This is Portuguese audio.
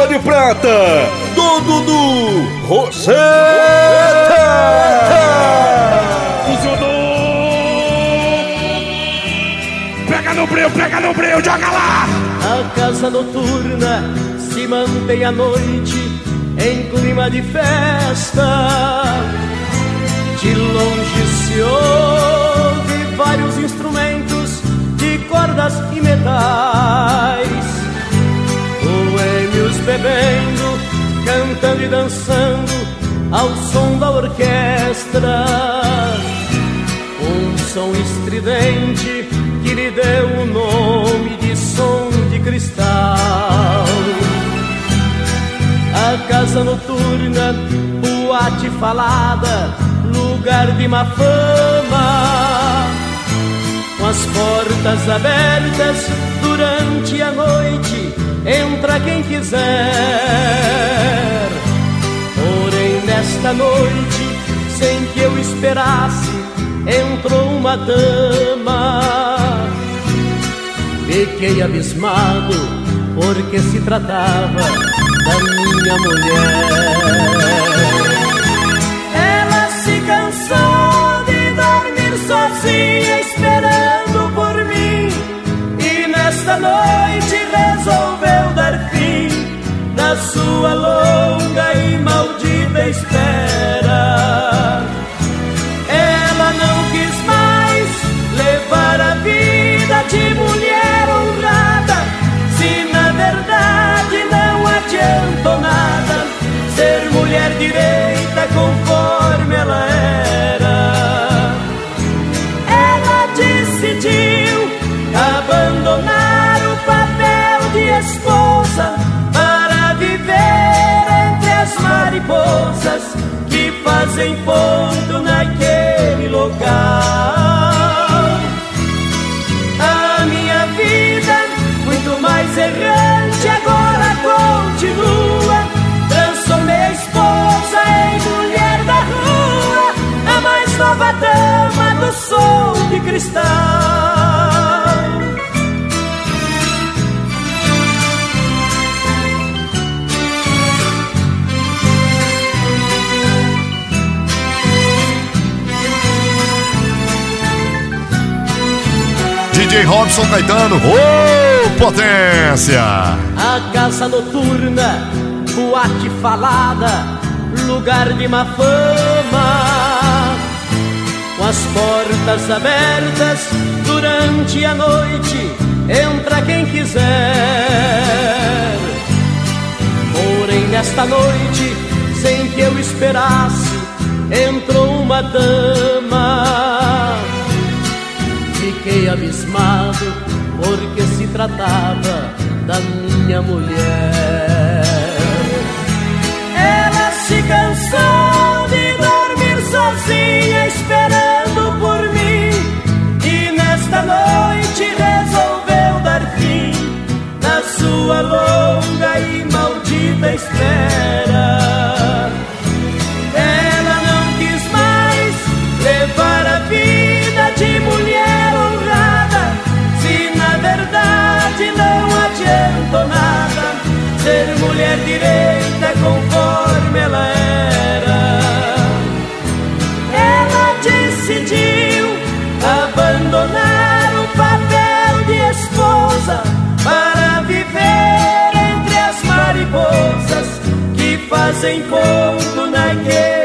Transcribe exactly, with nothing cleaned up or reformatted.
Bola de Prata, do Dudu Roseta. Pega no breu, pega no breu, joga lá! A casa noturna se mantém à noite em clima de festa. De longe se ouve vários instrumentos de cordas e metais, boêmios bebendo, cantando e dançando ao som da orquestra. Um som estridente que lhe deu o nome de som de cristal. A casa noturna, boate falada, lugar de má fama, com as portas abertas durante a noite, entra quem quiser. Porém nesta noite, sem que eu esperasse, entrou uma dama. Fiquei abismado, porque se tratava da minha mulher. Ela se cansou de dormir sozinha, esperando por mim, e nesta noite resolveu dar fim na sua longa e maldita espera. Ela não quis mais levar a vida de mulher honrada, se na verdade não adiantou nada ser mulher direita conforme ela era. Ela decidiu abandonar o papel de esposa para viver entre as mariposas que fazem ponto naquele local. A minha vida, muito mais errante, agora continua. Transformei a esposa em mulher da rua, a mais nova dama do som de cristal. D J Robson Caetano, ô oh, potência! A casa noturna, boate falada, lugar de má fama, com as portas abertas durante a noite, entra quem quiser. Porém nesta noite, sem que eu esperasse, entrou uma dama. Fiquei abismado, porque se tratava da minha mulher. Ela se cansou de dormir sozinha, esperando por mim, e nesta noite resolveu dar fim na sua longa e maldita espera. Ela não quis mais levar a vida de mulher honrada, se na verdade não adiantou nada ser mulher direita conforme ela era. Ela decidiu abandonar o papel de esposa para viver entre as mariposas que fazem ponto naquele